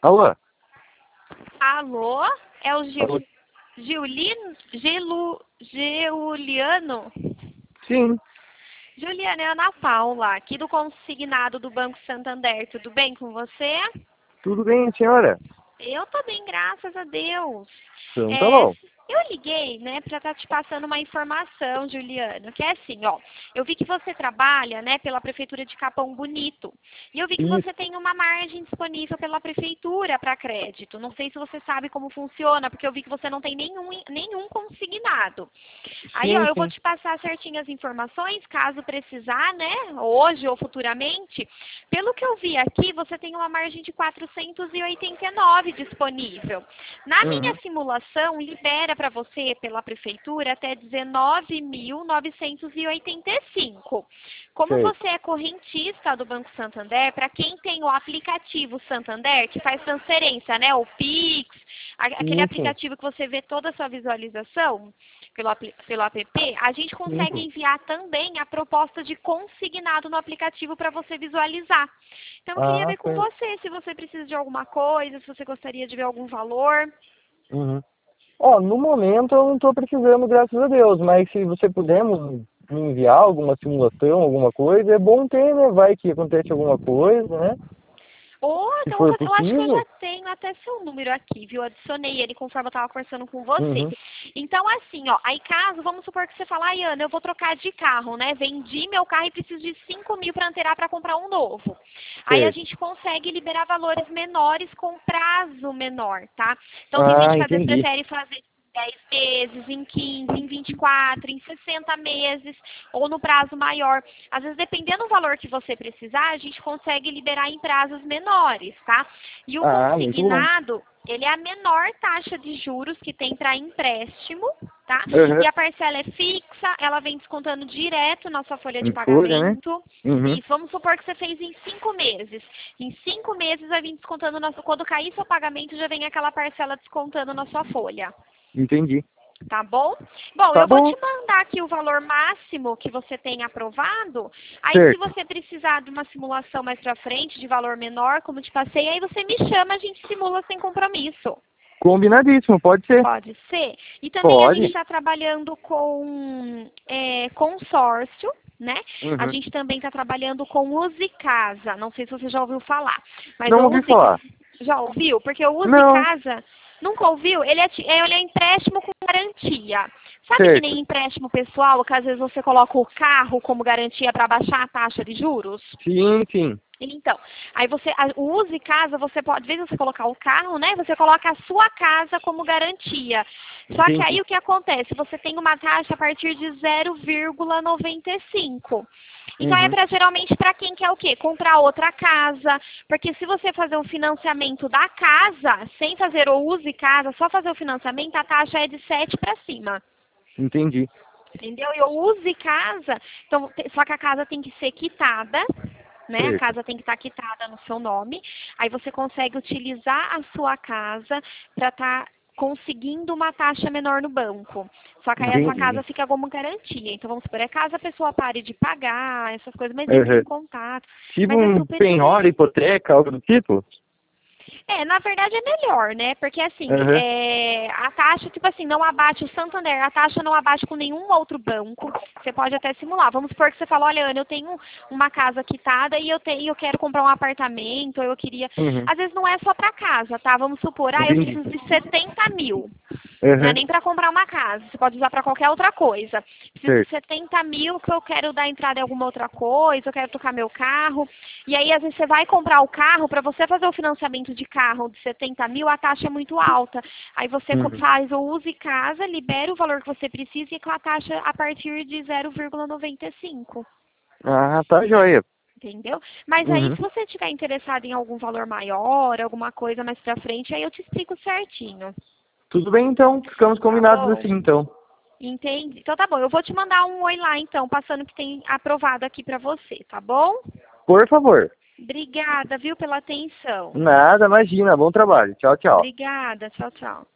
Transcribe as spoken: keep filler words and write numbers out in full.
Alô? Alô? É o Gil... Alô? Giulino? Gelu... Giuliano? Sim. Juliana, é a Ana Paula, aqui do consignado do Banco Santander. Tudo bem com você? Tudo bem, senhora? Eu tô bem, graças a Deus. Então tá É, bom. eu liguei, né, para estar te passando uma informação, Juliana, que é assim, ó. Eu vi que você trabalha, né, pela Prefeitura de Capão Bonito. E eu vi que Isso. você tem uma margem disponível pela Prefeitura para crédito. Não sei se você sabe como funciona, porque eu vi que você não tem nenhum, nenhum consignado. Aí, ó, Sim, eu vou sim. te passar certinho as informações, caso precisar, né, hoje ou futuramente. Pelo que eu vi aqui, você tem uma margem de quatrocentos e oitenta e nove disponível. Na minha Uhum. simulação, libera para você, pela Prefeitura, até dezenove mil novecentos e oitenta e cinco. Como Certo. você é correntista do Banco Santander, para quem tem o aplicativo Santander, que faz transferência, né, o Pix, a- aquele Sim, sim. aplicativo que você vê toda a sua visualização, pelo, apli- pelo app, a gente Sim, consegue sim. enviar também a proposta de consignado no aplicativo para você visualizar. Então, eu queria Ah, ver com certo. você se você precisa de alguma coisa, se você gostaria de ver algum valor. Uhum. Ó, no momento eu não tô precisando, graças a Deus, mas se você puder me me enviar alguma simulação, alguma coisa, é bom ter, né? Vai que acontece alguma coisa, né? Ou, Se então, for eu acho que eu já possível. tenho até seu número aqui, viu? Adicionei ele conforme eu estava conversando com você. Uhum. Então, assim, ó, aí caso, vamos supor que você fala, ai, Ana, eu vou trocar de carro, né? Vendi meu carro e preciso de cinco mil para inteirar para comprar um novo. Aí a Certo. gente consegue liberar valores menores com prazo menor, tá? Então, tem gente Ah, que às vezes entendi. prefere fazer dez meses, em quinze, em vinte e quatro, em sessenta meses, ou no prazo maior. Às vezes, dependendo do valor que você precisar, a gente consegue liberar em prazos menores, tá? E o Ah, muito bom. consignado, ele é a menor taxa de juros que tem para empréstimo, tá? Uhum. E a parcela é fixa, ela vem descontando direto na sua folha de Em folha, né? pagamento. Uhum. E vamos supor que você fez em cinco meses. Em cinco meses vai vir descontando, na sua- quando cair seu pagamento, já vem aquela parcela descontando na sua folha. Entendi. Tá bom? Bom, Tá eu vou bom. te mandar aqui o valor máximo que você tem aprovado. Aí, se Certo. você precisar de uma simulação mais pra frente, de valor menor, como te passei, aí você me chama, a gente simula sem compromisso. Combinadíssimo, pode ser. Pode ser? E também a gente Pode. está trabalhando com é, consórcio, né? A Uhum. gente também está trabalhando com Use Casa. Não sei se você já ouviu falar, mas Não o ouvi Use falar. já ouviu? Porque o Use Não. Casa nunca ouviu? Ele é, ti- ele é empréstimo com garantia. Sabe que Certo. nem empréstimo pessoal, que às vezes você coloca o carro como garantia para baixar a taxa de juros? Sim, sim. Então, aí você, a- o Use Casa, você pode, às vezes você colocar o carro, né? Você coloca a sua casa como garantia. Só que Entendi. aí o que acontece? Você tem uma taxa a partir de zero vírgula noventa e cinco. Então é Uhum. para geralmente para quem quer o quê? Comprar outra casa. Porque se você fazer um financiamento da casa, sem fazer o Use Casa, só fazer o financiamento, a taxa é de sete para cima. Entendi. Entendeu? E o Use Casa, então, te- só que a casa tem que ser quitada, né? A Certo. casa tem que estar quitada no seu nome. Aí você consegue utilizar a sua casa para estar conseguindo uma taxa menor no banco. Só que aí a sua casa Entendi. fica como garantia. Então, vamos supor, é caso a pessoa pare de pagar, essas coisas, mas entre em Uhum. contato. Tipo Mas é um super penhora, interessante. hipoteca, algo do tipo? É, na verdade é melhor, né? Porque assim, Uhum. é, a taxa, tipo assim, não abate o Santander, a taxa não abate com nenhum outro banco. Você pode até simular. Vamos supor que você fala, olha, Ana, eu tenho uma casa quitada e eu tenho, eu quero comprar um apartamento, ou eu queria. Uhum. Às vezes não é só para casa, tá? Vamos supor, ah, eu Entendi. preciso de setenta mil. Não é Uhum. nem para comprar uma casa, você pode usar para qualquer outra coisa. Preciso de Certo. setenta mil que eu quero dar entrada em alguma outra coisa, eu quero trocar meu carro. E aí, às vezes, você vai comprar o carro, para você fazer o financiamento de carro de setenta mil, a taxa é muito alta. Aí você co- Uhum. faz o Use Casa, libera o valor que você precisa e com a taxa a partir de zero vírgula noventa e cinco. Ah, tá joia. Entendeu? Mas aí, Uhum. se você estiver interessado em algum valor maior, alguma coisa mais pra frente, aí eu te explico certinho. Tudo bem, então. Ficamos Tá combinados bom? assim, então. Entende? Então tá bom, eu vou te mandar um oi lá então, passando que tem aprovado aqui pra você, tá bom? Por favor. Obrigada, viu, pela atenção. Nada, imagina. Bom trabalho. Tchau, tchau. Obrigada, tchau, tchau.